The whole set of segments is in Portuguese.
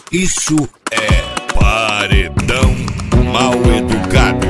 Isso é paredão mal educado.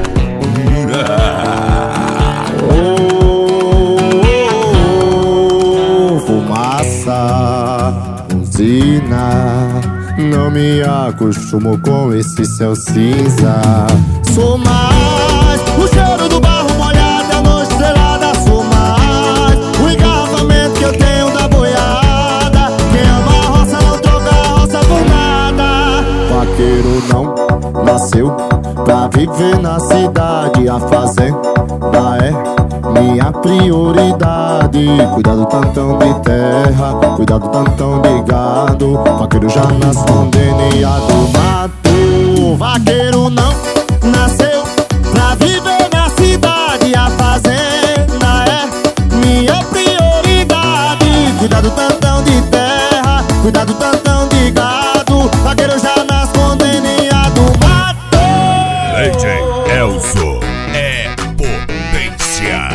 Fumaça, usina, não me acostumo com esse céu cinza. Sou mais o cheiro do barro molhado, a noite estrelada. Sou mais o engarrafamento que eu tenho da boiada. Quem ama a roça não troca a roça por nada. Vaqueiro não nasceu pra viver na cidade. A fazenda é minha prioridade. Cuidado tantão de terra, cuidado tantão de gado. Vaqueiro já nasce com DNA do mato. Vaqueiro não nasceu pra viver na cidade. A fazenda é minha prioridade. Cuidado tantão de terra, cuidado tantão de gado. Vaqueiro já nasce com DNA do mato. DJ Elzo é potência.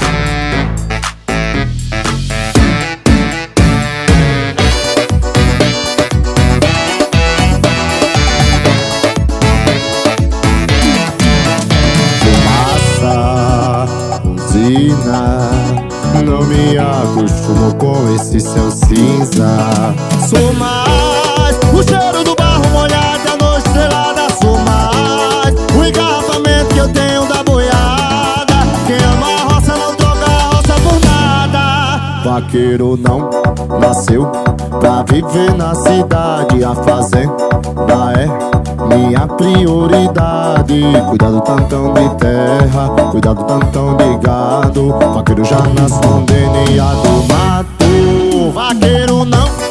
Não me acostumo com esse céu cinza. Sou mais o cheiro do barro molhado, a noite estrelada. Sou mais o engarrafamento que eu tenho da boiada. Quem ama a roça não troca a roça por nada. Vaqueiro não nasceu pra viver na cidade. A fazenda é minha prioridade. Cuidado tantão de terra, cuidado tantão de gado. Vaqueiro já nasce com DNA do mato. Vaqueiro não